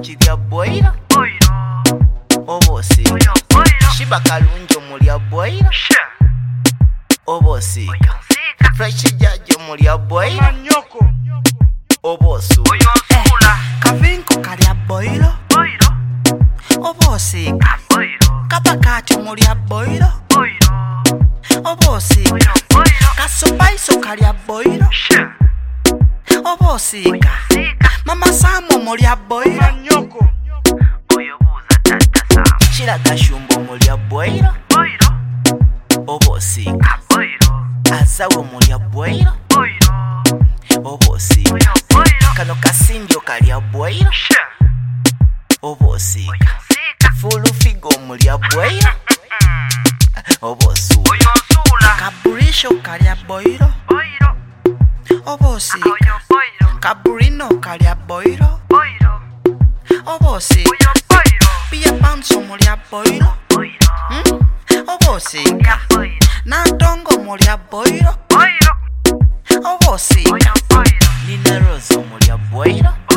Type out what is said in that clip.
mulya boilo obosika shiba kalunjo mulya boilo obosika fresh jajo mulya boilo obosuka kavinko kalya boilo obosika kapakati mulya boilo obosika kasopaiso kalya boilo obosika mama Samo mulya boilo Chiraga shumbo mulya boilo obosika azawo mulya boilo obosika kano kasindio kalya boilo obosika fulu figo mulya boilo obosuka kaburisho kalya boilo obosika kaburino kalya boilo obosika pia panso mulya boilo obosika natongo mulya boilo obosika nina rozo mulya boilo